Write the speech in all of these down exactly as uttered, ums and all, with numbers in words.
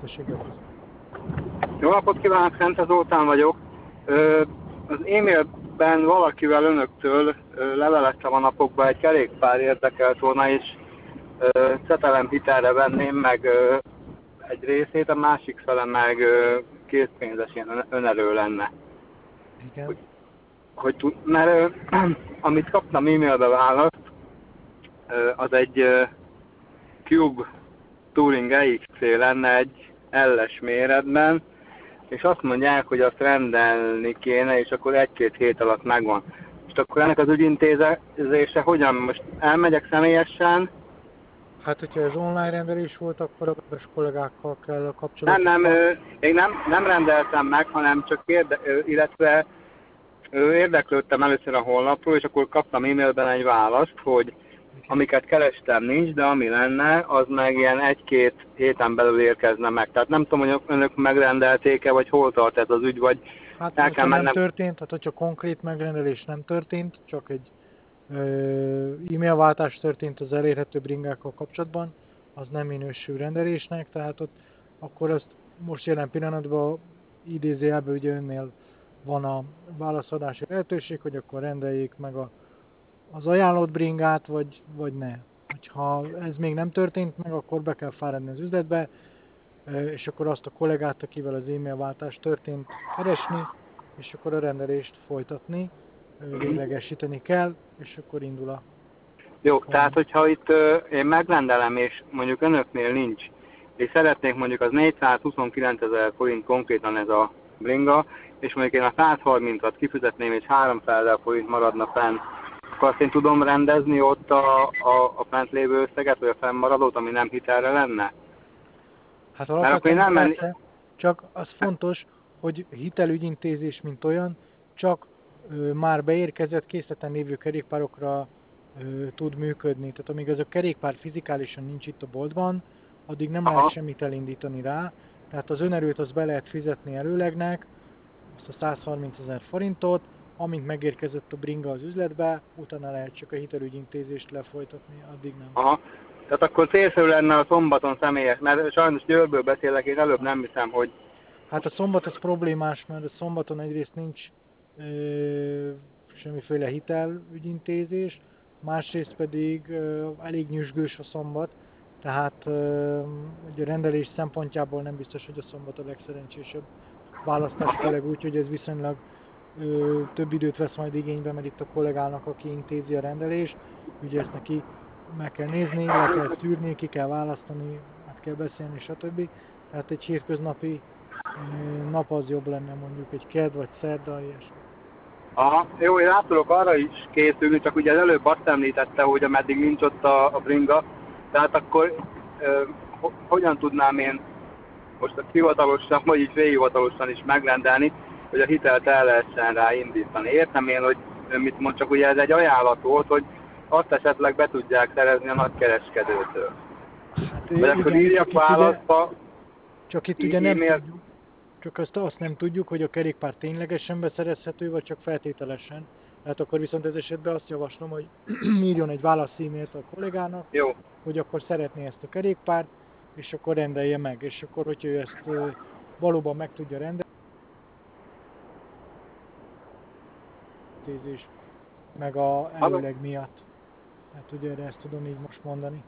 Tessék, Bekus. Jó napot kívánok, Szente Zoltán vagyok. Ö, az e-mailben valakivel önöktől ö, leveleztem a napokban, egy kerékpár érdekelt volna, és ö, cetelem hitelre venném meg ö, egy részét, a másik fele meg ö, készpénzes ilyen önerő lenne. Igen. Hogy, hogy tud, mert ö, amit kaptam e-mailbe választ, ö, az egy ö, Cube Touring e iksz cé lenne egy el-es méretben, és azt mondják, hogy azt rendelni kéne, és akkor egy-két hét alatt megvan. És akkor ennek az ügyintézése hogyan? Most elmegyek személyesen? Hát, hogyha ez online rendelés volt, akkor a webes kollégákkal kell a kapcsolatot. Nem, nem, ö, én nem, nem rendeltem meg, hanem csak érde, ö, illetve ö, érdeklődtem először a honlapról, és akkor kaptam e-mailben egy választ, hogy amiket kerestem nincs, de ami lenne, az meg ilyen egy-két héten belül érkezne meg. Tehát nem tudom, hogy önök megrendelték-e, vagy hol tart ez az ügy, vagy Hát, el hogyha kell nem mennem. történt, hát hogyha konkrét megrendelés nem történt, csak egy ö, e-mailváltás történt az elérhető bringákkal kapcsolatban, az nem minősül rendelésnek, tehát ott akkor azt most jelen pillanatban idézőjelben ugye önnél van a válaszadási lehetőség, hogy akkor rendeljék meg a, az ajánlott bringát, vagy, vagy ne. Ha ez még nem történt meg, akkor be kell fáradni az üzletbe, és akkor azt a kollégát, akivel az e-mail váltás történt, keresni, és akkor a rendelést folytatni, véglegesíteni kell, és akkor indul a... Jó, tehát hogyha itt ö, én megrendelem, és mondjuk önöknél nincs, és szeretnék mondjuk az négyszázhuszonkilencezer forint konkrétan ez a bringa, és mondjuk én a százharmincat kifizetném, és háromszázezer forint maradna fenn, akkor azt én tudom rendezni ott a, a, a fent lévő összeget, vagy a fennmaradót, ami nem hitelre lenne? Hát alapvetően nem menni... csak az fontos, hogy hitelügyintézés, mint olyan, csak ö, már beérkezett készleten lévő kerékpárokra ö, tud működni. Tehát amíg ez a kerékpár fizikálisan nincs itt a boltban, addig nem Aha. lehet semmit elindítani rá. Tehát az önerőt az be lehet fizetni előlegnek, azt a százharmincezer forintot, amint megérkezett a bringa az üzletbe, utána lehet csak a hitelügyintézést lefolytatni, addig nem. Aha. Tehát akkor célszerű lenne a szombaton személyes, mert sajnos Győrből beszélek, én előbb nem hiszem, hogy... Hát a szombat az problémás, mert a szombaton egyrészt nincs ö, semmiféle hitelügyintézés, másrészt pedig ö, elég nyüzsgős a szombat, tehát ö, a rendelés szempontjából nem biztos, hogy a szombat a legszerencsésebb választás, főleg úgy, hogy ez viszonylag ö, több időt vesz majd igénybe, mert itt a kollégának, aki intézi a rendelést, ugye ezt neki meg kell nézni, le kell szűrni, ki kell választani, át kell beszélni, stb. Tehát egy hétköznapi nap az jobb lenne, mondjuk egy kedd vagy szerda, ilyesmi. Aha, jó, én át tudok arra is készülni, csak ugye előbb azt említette, hogy ameddig nincs ott a, a bringa, tehát akkor ö, ho, hogyan tudnám én most a hivatalosan, vagy így félhivatalosan is megrendelni, hogy a hitelt el lehessen rá indítani. Értem én, hogy mit mond, csak ugye ez egy ajánlat volt, hogy azt esetleg be tudják szerezni a nagykereskedőtől. Hát, vagy akkor írjak választba, csak itt ugye nem tudjuk, csak azt, azt nem tudjuk, hogy a kerékpár ténylegesen beszerezhető, vagy csak feltételesen. Tehát akkor viszont ez esetben azt javaslom, hogy írjon egy válasz e-mailt a kollégának, jó. hogy akkor szeretné ezt a kerékpárt, és akkor rendelje meg. És akkor, hogyha ő ezt valóban meg tudja rendelni, meg a előleg miatt. Hát ugye erre ezt tudom így most mondani.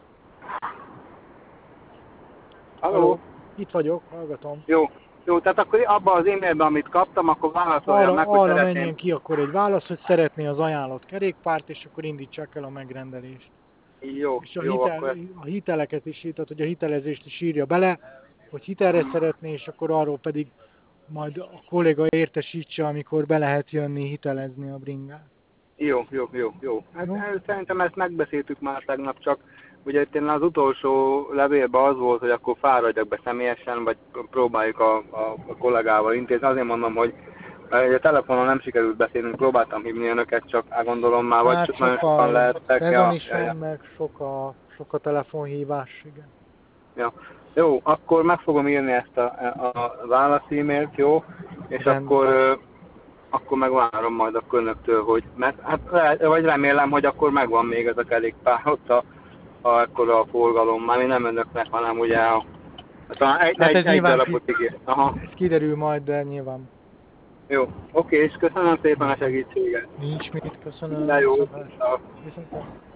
Halló? Itt vagyok, hallgatom. Jó. Jó, tehát akkor abban az e-mailben, amit kaptam, akkor válaszoljam meg, hogy arra szeretném. menjen ki akkor egy válasz, hogy szeretné az ajánlott kerékpárt, és akkor indítsák el a megrendelést. Jó, és a, jó, hitel, akkor... a hiteleket is, tehát hogy a hitelezést is írja bele, hogy hitelre szeretné, és akkor arról pedig majd a kolléga értesítse, amikor be lehet jönni hitelezni a bringát. Jó, jó, jó, jó. Hát jó. Szerintem ezt megbeszéltük már tegnap, csak ugye itt az utolsó levélben az volt, hogy akkor fáradjak be személyesen, vagy próbáljuk a, a, a kollégával intézni. Azért mondom, hogy a telefonon nem sikerült beszélnünk, próbáltam hívni önöket, csak gondolom már, vagy hát csak nagyon sokan lehettek. Szezon is van, meg sok a, sok a telefonhívás, igen. Ja. Jó, akkor meg fogom írni ezt a, a válasz e-mailt, jó? És Rendben. akkor akkor megvárom majd a önöktől, hogy, mert hát vagy remélem, hogy akkor megvan még ez a kerékpár ott a, a, akkor a forgalom, már nem önöknek, hanem ugye a Talán egy, Hát egy, ez egy nyilván darabot ki- ígér. Aha, Ez kiderül majd, de nyilván jó. Oké, és köszönöm szépen a segítséget. nincs mit, köszönöm, Minden jó. viszontlátásra. Ciao. Viszontlátásra.